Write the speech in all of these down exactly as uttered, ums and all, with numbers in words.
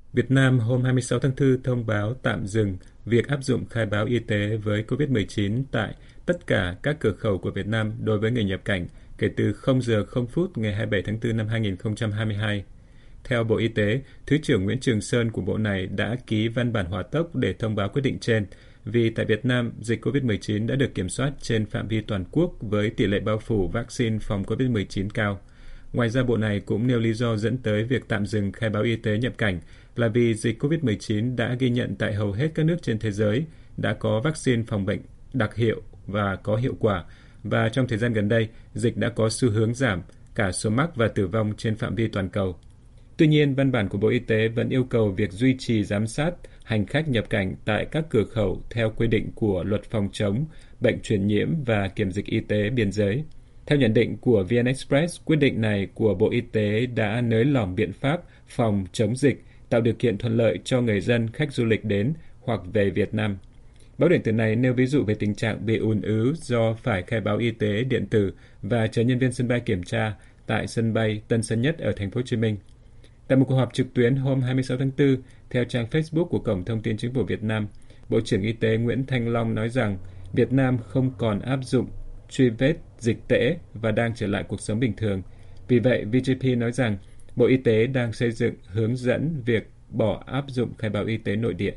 Việt Nam hôm hai mươi sáu tháng tư thông báo tạm dừng việc áp dụng khai báo y tế với covid mười chín tại tất cả các cửa khẩu của Việt Nam đối với người nhập cảnh kể từ không giờ không phút ngày hai mươi bảy tháng tư năm hai nghìn không trăm hai mươi hai. Theo Bộ Y tế, Thứ trưởng Nguyễn Trường Sơn của Bộ này đã ký văn bản hỏa tốc để thông báo quyết định trên, vì tại Việt Nam, dịch covid mười chín đã được kiểm soát trên phạm vi toàn quốc với tỷ lệ bao phủ vaccine phòng covid mười chín cao. Ngoài ra, Bộ này cũng nêu lý do dẫn tới việc tạm dừng khai báo y tế nhập cảnh là vì dịch covid mười chín đã ghi nhận tại hầu hết các nước trên thế giới đã có vaccine phòng bệnh đặc hiệu và có hiệu quả, và trong thời gian gần đây, dịch đã có xu hướng giảm cả số mắc và tử vong trên phạm vi toàn cầu. Tuy nhiên, văn bản của Bộ Y tế vẫn yêu cầu việc duy trì giám sát hành khách nhập cảnh tại các cửa khẩu theo quy định của Luật phòng chống bệnh truyền nhiễm và kiểm dịch y tế biên giới. Theo nhận định của vê en Express, quyết định này của Bộ Y tế đã nới lỏng biện pháp phòng chống dịch, tạo điều kiện thuận lợi cho người dân, khách du lịch đến hoặc về Việt Nam. Báo điện tử này nêu ví dụ về tình trạng bị ùn ứ do phải khai báo y tế điện tử và chờ nhân viên sân bay kiểm tra tại sân bay Tân Sơn Nhất ở thành phố Hồ Chí Minh. Tại một cuộc họp trực tuyến hôm hai mươi sáu tháng tư, theo trang Facebook của Cổng Thông tin Chính phủ Việt Nam, Bộ trưởng Y tế Nguyễn Thanh Long nói rằng Việt Nam không còn áp dụng truy vết dịch tễ và đang trở lại cuộc sống bình thường. Vì vậy, vê giê pê nói rằng Bộ Y tế đang xây dựng hướng dẫn việc bỏ áp dụng khai báo y tế nội địa.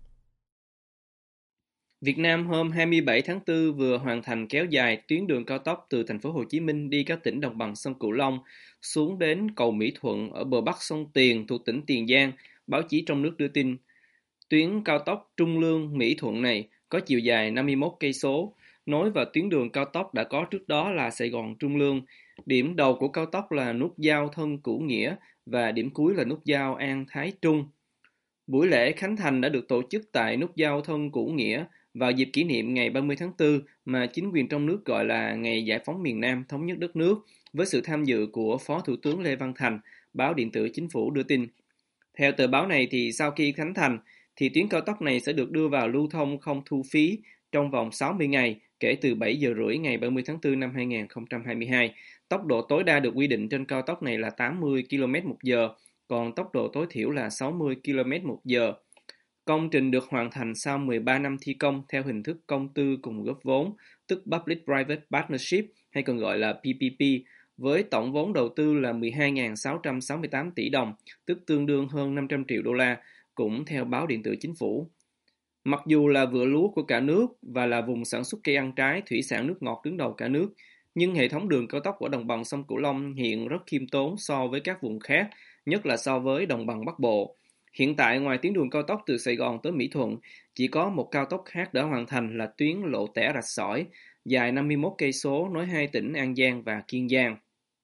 Việt Nam hôm hai mươi bảy tháng tư vừa hoàn thành kéo dài tuyến đường cao tốc từ thành phố Hồ Chí Minh đi các tỉnh đồng bằng sông Cửu Long xuống đến cầu Mỹ Thuận ở bờ bắc sông Tiền thuộc tỉnh Tiền Giang. Báo chí trong nước đưa tin, tuyến cao tốc Trung Lương Mỹ Thuận này có chiều dài năm mươi mốt cây số, nối vào tuyến đường cao tốc đã có trước đó là Sài Gòn Trung Lương. Điểm đầu của cao tốc là nút giao Thân Cửu Nghĩa và điểm cuối là nút giao An Thái Trung. Buổi lễ khánh thành đã được tổ chức tại nút giao Thân Cửu Nghĩa vào dịp kỷ niệm ngày ba mươi tháng tư mà chính quyền trong nước gọi là Ngày Giải phóng miền Nam thống nhất đất nước, với sự tham dự của Phó Thủ tướng Lê Văn Thành, báo điện tử Chính phủ đưa tin. Theo tờ báo này thì sau khi khánh thành thì tuyến cao tốc này sẽ được đưa vào lưu thông không thu phí trong vòng sáu mươi ngày kể từ bảy giờ rưỡi ngày ba mươi tháng tư năm hai nghìn không trăm hai mươi hai. Tốc độ tối đa được quy định trên cao tốc này là tám mươi ki lô mét một giờ, còn tốc độ tối thiểu là sáu mươi ki lô mét một giờ. Công trình được hoàn thành sau mười ba năm thi công theo hình thức công tư cùng góp vốn, tức Public-Private Partnership hay còn gọi là pê pê pê, với tổng vốn đầu tư là mười hai nghìn sáu trăm sáu mươi tám tỷ đồng, tức tương đương hơn năm trăm triệu đô la, cũng theo báo điện tử Chính phủ. Mặc dù là vựa lúa của cả nước và là vùng sản xuất cây ăn trái, thủy sản nước ngọt đứng đầu cả nước, nhưng hệ thống đường cao tốc ở đồng bằng sông Cửu Long hiện rất khiêm tốn so với các vùng khác, nhất là so với đồng bằng Bắc Bộ. Hiện tại, ngoài tuyến đường cao tốc từ Sài Gòn tới Mỹ Thuận, chỉ có một cao tốc khác đã hoàn thành là tuyến Lộ Tẻ Rạch Sỏi, dài năm mươi mốt cây số nối hai tỉnh An Giang và Kiên Giang.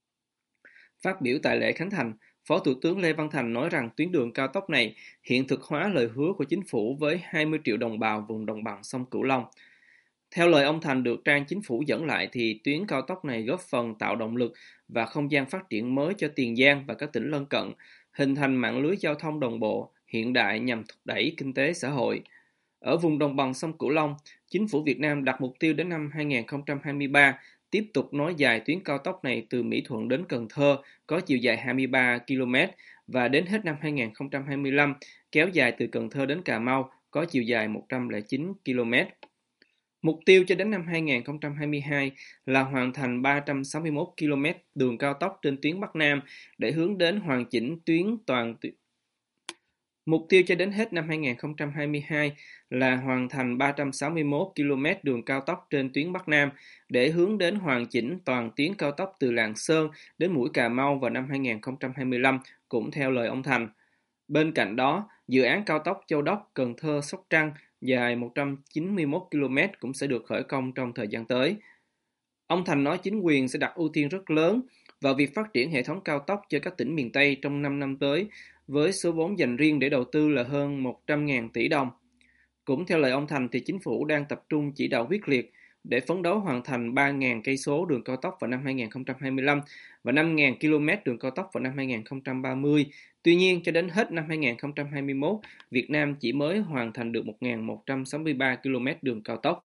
Phát biểu tại lễ khánh thành, Phó Thủ tướng Lê Văn Thành nói rằng tuyến đường cao tốc này hiện thực hóa lời hứa của chính phủ với hai mươi triệu đồng bào vùng đồng bằng sông Cửu Long. Theo lời ông Thành được trang Chính phủ dẫn lại thì tuyến cao tốc này góp phần tạo động lực và không gian phát triển mới cho Tiền Giang và các tỉnh lân cận, hình thành mạng lưới giao thông đồng bộ, hiện đại nhằm thúc đẩy kinh tế xã hội. Ở vùng đồng bằng sông Cửu Long, Chính phủ Việt Nam đặt mục tiêu đến năm hai nghìn không trăm hai mươi ba tiếp tục nối dài tuyến cao tốc này từ Mỹ Thuận đến Cần Thơ có chiều dài hai mươi ba ki lô mét và đến hết năm hai nghìn không trăm hai mươi lăm kéo dài từ Cần Thơ đến Cà Mau có chiều dài một trăm lẻ chín ki lô mét. Mục tiêu cho đến năm hai nghìn không trăm hai mươi hai là hoàn thành ba trăm sáu mươi mốt ki lô mét đường cao tốc trên tuyến Bắc Nam để hướng đến hoàn chỉnh tuyến toàn tuyến. Mục tiêu cho đến hết năm hai nghìn không trăm hai mươi hai là hoàn thành ba trăm sáu mươi mốt ki lô mét đường cao tốc trên tuyến Bắc Nam để hướng đến hoàn chỉnh toàn tuyến cao tốc từ Lạng Sơn đến mũi Cà Mau vào năm hai nghìn không trăm hai mươi lăm, cũng theo lời ông Thành. Bên cạnh đó, dự án cao tốc Châu Đốc, Cần Thơ, Sóc Trăng dài một trăm chín mươi mốt ki lô mét cũng sẽ được khởi công trong thời gian tới. Ông Thành nói chính quyền sẽ đặt ưu tiên rất lớn vào việc phát triển hệ thống cao tốc cho các tỉnh miền Tây trong năm năm tới, với số vốn dành riêng để đầu tư là hơn một trăm nghìn tỷ đồng. Cũng theo lời ông Thành thì chính phủ đang tập trung chỉ đạo quyết liệt để phấn đấu hoàn thành ba nghìn cây số đường cao tốc vào năm hai nghìn không trăm hai mươi lăm và năm nghìn ki lô mét đường cao tốc vào năm hai nghìn không trăm ba mươi. Tuy nhiên, cho đến hết năm hai nghìn không trăm hai mươi mốt, Việt Nam chỉ mới hoàn thành được một nghìn một trăm sáu mươi ba ki lô mét đường cao tốc.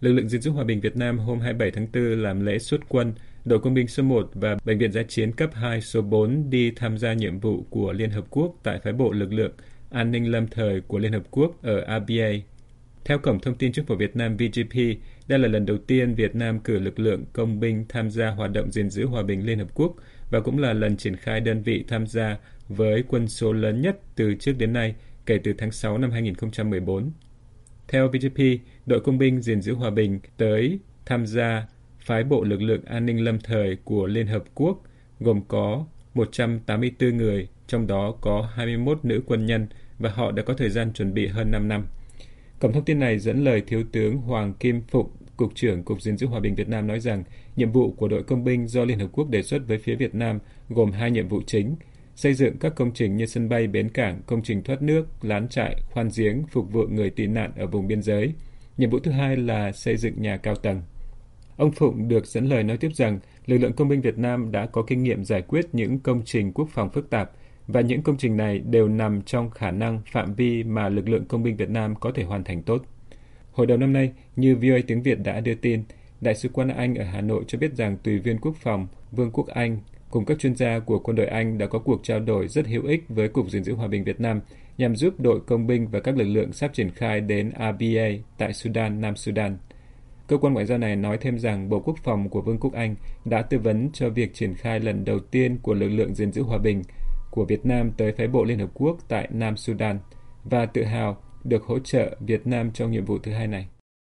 Lực lượng gìn giữ hòa bình Việt Nam hôm hai mươi bảy tháng tư làm lễ xuất quân, đội công binh số một và Bệnh viện Dã chiến cấp hai số bốn đi tham gia nhiệm vụ của Liên Hợp Quốc tại phái bộ lực lượng an ninh lâm thời của Liên Hợp Quốc ở a bê a. Theo Cổng Thông tin Chính phủ Việt Nam vê giê pê, đây là lần đầu tiên Việt Nam cử lực lượng công binh tham gia hoạt động gìn giữ hòa bình Liên Hợp Quốc và cũng là lần triển khai đơn vị tham gia với quân số lớn nhất từ trước đến nay kể từ tháng sáu năm hai nghìn không trăm mười bốn. Theo vê giê pê, đội công binh gìn giữ hòa bình tới tham gia phái bộ lực lượng an ninh lâm thời của Liên Hợp Quốc gồm có một trăm tám mươi tư người, trong đó có hai mươi mốt nữ quân nhân và họ đã có thời gian chuẩn bị hơn năm năm. Cổng thông tin này dẫn lời Thiếu tướng Hoàng Kim Phụng, Cục trưởng Cục gìn giữ hòa bình Việt Nam nói rằng nhiệm vụ của đội công binh do Liên Hợp Quốc đề xuất với phía Việt Nam gồm hai nhiệm vụ chính: xây dựng các công trình như sân bay, bến cảng, công trình thoát nước, lán trại, khoan giếng phục vụ người tị nạn ở vùng biên giới. Nhiệm vụ thứ hai là xây dựng nhà cao tầng. Ông Phụng được dẫn lời nói tiếp rằng lực lượng công binh Việt Nam đã có kinh nghiệm giải quyết những công trình quốc phòng phức tạp và những công trình này đều nằm trong khả năng phạm vi mà lực lượng công binh Việt Nam có thể hoàn thành tốt. Hồi đầu năm nay, như vê o a tiếng Việt đã đưa tin, Đại sứ quán Anh ở Hà Nội cho biết rằng Tùy viên Quốc phòng Vương quốc Anh cùng các chuyên gia của quân đội Anh đã có cuộc trao đổi rất hữu ích với Cục gìn giữ hòa bình Việt Nam nhằm giúp đội công binh và các lực lượng sắp triển khai đến a bê a tại Sudan, Nam Sudan. Cơ quan ngoại giao này nói thêm rằng Bộ Quốc phòng của Vương quốc Anh đã tư vấn cho việc triển khai lần đầu tiên của lực lượng gìn giữ hòa bình của Việt Nam tới phái bộ Liên Hợp Quốc tại Nam Sudan và tự hào được hỗ trợ Việt Nam trong nhiệm vụ thứ hai này.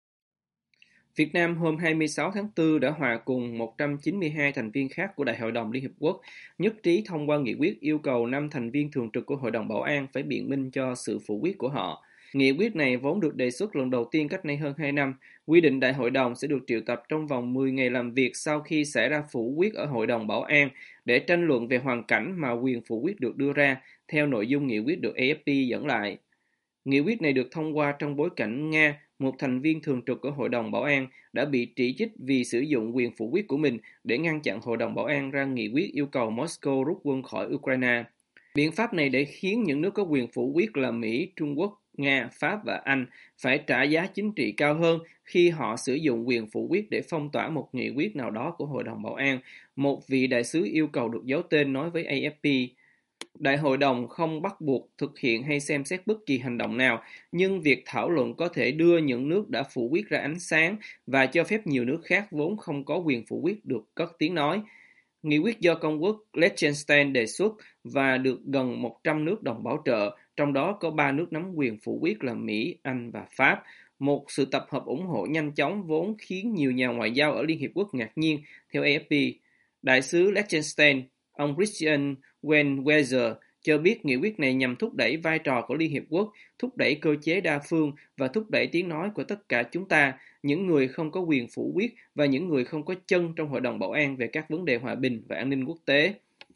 Việt Nam hôm hai mươi sáu tháng tư đã hòa cùng một trăm chín mươi hai thành viên khác của Đại hội đồng Liên Hợp Quốc nhất trí thông qua nghị quyết yêu cầu năm thành viên thường trực của Hội đồng Bảo an phải biện minh cho sự phủ quyết của họ. Nghị quyết này vốn được đề xuất lần đầu tiên cách nay hơn hai năm, quy định Đại hội đồng sẽ được triệu tập trong vòng mười ngày làm việc sau khi xảy ra phủ quyết ở Hội đồng Bảo an để tranh luận về hoàn cảnh mà quyền phủ quyết được đưa ra, theo nội dung nghị quyết được a ép pê dẫn lại. Nghị quyết này được thông qua trong bối cảnh Nga, một thành viên thường trực của Hội đồng Bảo an, đã bị chỉ trích vì sử dụng quyền phủ quyết của mình để ngăn chặn Hội đồng Bảo an ra nghị quyết yêu cầu Moscow rút quân khỏi Ukraine. Biện pháp này để khiến những nước có quyền phủ quyết là Mỹ, Trung Quốc, Nga, Pháp và Anh phải trả giá chính trị cao hơn khi họ sử dụng quyền phủ quyết để phong tỏa một nghị quyết nào đó của Hội đồng Bảo an, một vị đại sứ yêu cầu được giấu tên nói với a ép pê. Đại hội đồng không bắt buộc thực hiện hay xem xét bất kỳ hành động nào, nhưng việc thảo luận có thể đưa những nước đã phủ quyết ra ánh sáng và cho phép nhiều nước khác vốn không có quyền phủ quyết được cất tiếng nói. Nghị quyết do Công quốc Liechtenstein đề xuất và được gần một trăm nước đồng bảo trợ, trong đó có ba nước nắm quyền phủ quyết là Mỹ, Anh và Pháp. Một sự tập hợp ủng hộ nhanh chóng vốn khiến nhiều nhà ngoại giao ở Liên Hiệp Quốc ngạc nhiên, theo a ép pê. Đại sứ Liechtenstein, ông Christian Weinweser, cho biết nghị quyết này nhằm thúc đẩy vai trò của Liên Hiệp Quốc, thúc đẩy cơ chế đa phương và thúc đẩy tiếng nói của tất cả chúng ta, những người không có quyền phủ quyết và những người không có chân trong Hội đồng Bảo an về các vấn đề hòa bình và an ninh quốc tế.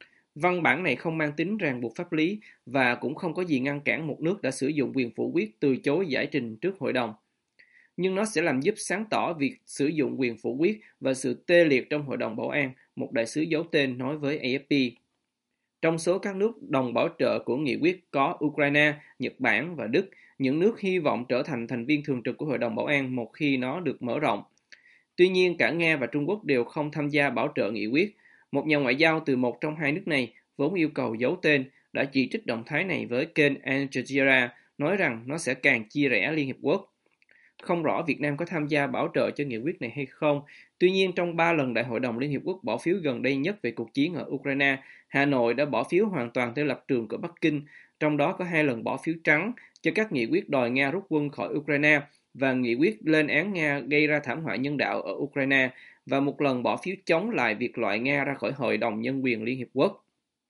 Văn bản này không mang tính ràng buộc pháp lý và cũng không có gì ngăn cản một nước đã sử dụng quyền phủ quyết từ chối giải trình trước Hội đồng. Nhưng nó sẽ làm giúp sáng tỏ việc sử dụng quyền phủ quyết và sự tê liệt trong Hội đồng Bảo an, một đại sứ giấu tên nói với a ép pê. Trong số các nước đồng bảo trợ của nghị quyết có Ukraine, Nhật Bản và Đức, những nước hy vọng trở thành thành viên thường trực của Hội đồng Bảo an một khi nó được mở rộng. Tuy nhiên, cả Nga và Trung Quốc đều không tham gia bảo trợ nghị quyết. Một nhà ngoại giao từ một trong hai nước này, vốn yêu cầu giấu tên, đã chỉ trích động thái này với kênh Al Jazeera, nói rằng nó sẽ càng chia rẽ Liên Hiệp Quốc. Không rõ Việt Nam có tham gia bảo trợ cho nghị quyết này hay không. Tuy nhiên, trong ba lần Đại hội đồng Liên Hiệp Quốc bỏ phiếu gần đây nhất về cuộc chiến ở Ukraine, Hà Nội đã bỏ phiếu hoàn toàn theo lập trường của Bắc Kinh, trong đó có hai lần bỏ phiếu trắng cho các nghị quyết đòi Nga rút quân khỏi Ukraine và nghị quyết lên án Nga gây ra thảm họa nhân đạo ở Ukraine, và một lần bỏ phiếu chống lại việc loại Nga ra khỏi Hội đồng Nhân quyền Liên Hiệp Quốc.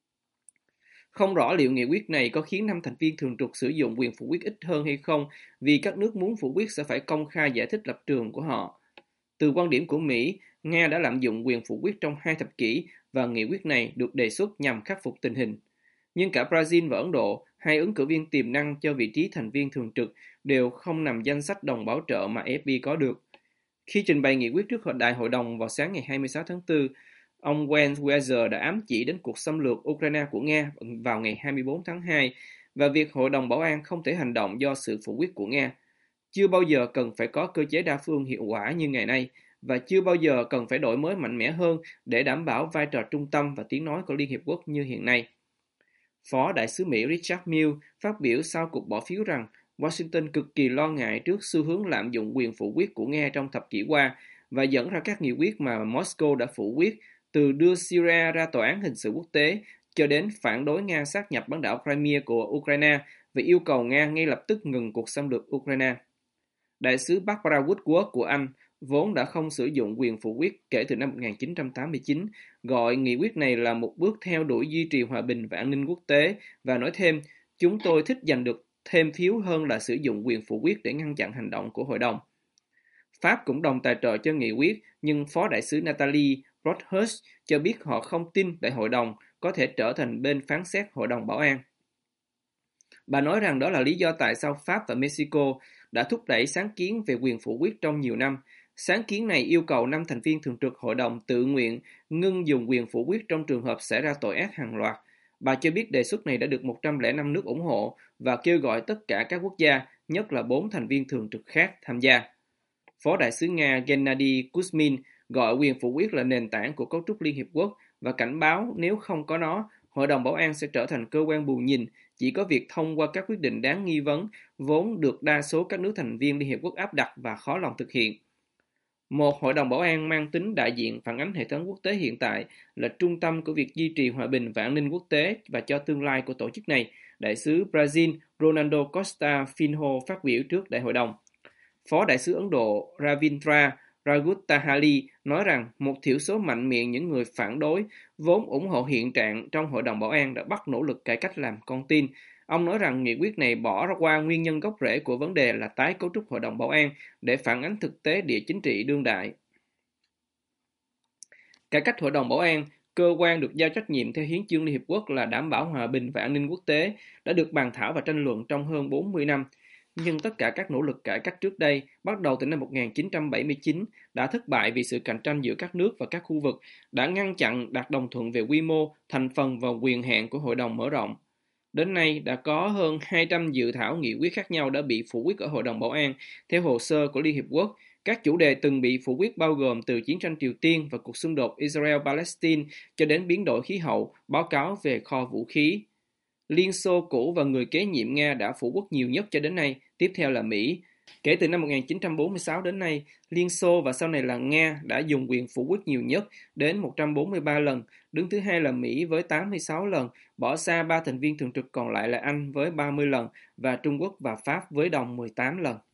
Không rõ liệu nghị quyết này có khiến năm thành viên thường trực sử dụng quyền phủ quyết ít hơn hay không, vì các nước muốn phủ quyết sẽ phải công khai giải thích lập trường của họ. Từ quan điểm của Mỹ, Nga đã lạm dụng quyền phủ quyết trong hai thập kỷ và nghị quyết này được đề xuất nhằm khắc phục tình hình. Nhưng cả Brazil và Ấn Độ, hai ứng cử viên tiềm năng cho vị trí thành viên thường trực, đều không nằm danh sách đồng bảo trợ mà a ép pê có được. Khi trình bày nghị quyết trước Đại hội đồng vào sáng ngày hai mươi sáu tháng tư, ông Weinweser đã ám chỉ đến cuộc xâm lược Ukraine của Nga vào ngày hai mươi bốn tháng hai và việc Hội đồng Bảo an không thể hành động do sự phủ quyết của Nga. Chưa bao giờ cần phải có cơ chế đa phương hiệu quả như ngày nay, và chưa bao giờ cần phải đổi mới mạnh mẽ hơn để đảm bảo vai trò trung tâm và tiếng nói của Liên Hiệp Quốc như hiện nay. Phó Đại sứ Mỹ Richard Mills phát biểu sau cuộc bỏ phiếu rằng Washington cực kỳ lo ngại trước xu hướng lạm dụng quyền phủ quyết của Nga trong thập kỷ qua và dẫn ra các nghị quyết mà Moscow đã phủ quyết, từ đưa Syria ra tòa án hình sự quốc tế cho đến phản đối Nga sát nhập bán đảo Crimea của Ukraine và yêu cầu Nga ngay lập tức ngừng cuộc xâm lược Ukraine. Đại sứ Barbara Woodward của Anh, vốn đã không sử dụng quyền phủ quyết kể từ năm một nghìn chín trăm tám mươi chín, gọi nghị quyết này là một bước theo đuổi duy trì hòa bình và an ninh quốc tế và nói thêm, chúng tôi thích giành được thêm phiếu hơn là sử dụng quyền phủ quyết để ngăn chặn hành động của Hội đồng. Pháp cũng đồng tài trợ cho nghị quyết, nhưng Phó Đại sứ Natalie Broadhurst cho biết họ không tin đại hội đồng có thể trở thành bên phán xét Hội đồng Bảo an. Bà nói rằng đó là lý do tại sao Pháp và Mexico đã thúc đẩy sáng kiến về quyền phủ quyết trong nhiều năm. Sáng kiến này yêu cầu năm thành viên thường trực Hội đồng tự nguyện ngưng dùng quyền phủ quyết trong trường hợp xảy ra tội ác hàng loạt. Bà cho biết đề xuất này đã được một trăm lẻ năm nước ủng hộ và kêu gọi tất cả các quốc gia, nhất là bốn thành viên thường trực khác, tham gia. Phó Đại sứ Nga Gennady Kuzmin gọi quyền phủ quyết là nền tảng của cấu trúc Liên Hiệp Quốc và cảnh báo nếu không có nó, Hội đồng Bảo an sẽ trở thành cơ quan bù nhìn, chỉ có việc thông qua các quyết định đáng nghi vấn, vốn được đa số các nước thành viên Liên Hiệp Quốc áp đặt và khó lòng thực hiện. Một Hội đồng Bảo an mang tính đại diện phản ánh hệ thống quốc tế hiện tại là trung tâm của việc duy trì hòa bình và an ninh quốc tế và cho tương lai của tổ chức này, Đại sứ Brazil Ronaldo Costa Filho phát biểu trước Đại hội đồng. Phó Đại sứ Ấn Độ Ravindra Raghutahali nói rằng một thiểu số mạnh miệng những người phản đối vốn ủng hộ hiện trạng trong Hội đồng Bảo an đã bắt nỗ lực cải cách làm con tin. Ông nói rằng nghị quyết này bỏ qua nguyên nhân gốc rễ của vấn đề là tái cấu trúc Hội đồng Bảo an để phản ánh thực tế địa chính trị đương đại. Cải cách Hội đồng Bảo an, cơ quan được giao trách nhiệm theo Hiến chương Liên Hiệp Quốc là đảm bảo hòa bình và an ninh quốc tế, đã được bàn thảo và tranh luận trong hơn bốn mươi năm. Nhưng tất cả các nỗ lực cải cách trước đây, bắt đầu từ năm một nghìn chín trăm bảy mươi chín, đã thất bại vì sự cạnh tranh giữa các nước và các khu vực, đã ngăn chặn đạt đồng thuận về quy mô, thành phần và quyền hạn của Hội đồng mở rộng. Đến nay, đã có hơn hai trăm dự thảo nghị quyết khác nhau đã bị phủ quyết ở Hội đồng Bảo an, theo hồ sơ của Liên Hiệp Quốc. Các chủ đề từng bị phủ quyết bao gồm từ chiến tranh Triều Tiên và cuộc xung đột Israel-Palestine cho đến biến đổi khí hậu, báo cáo về kho vũ khí. Liên Xô cũ và người kế nhiệm Nga đã phủ quyết nhiều nhất cho đến nay, tiếp theo là Mỹ. Kể từ năm một nghìn chín trăm bốn mươi sáu đến nay, Liên Xô và sau này là Nga đã dùng quyền phủ quyết nhiều nhất đến một trăm bốn mươi ba lần, đứng thứ hai là Mỹ với tám mươi sáu lần, bỏ xa ba thành viên thường trực còn lại là Anh với ba mươi lần và Trung Quốc và Pháp với đồng mười tám lần.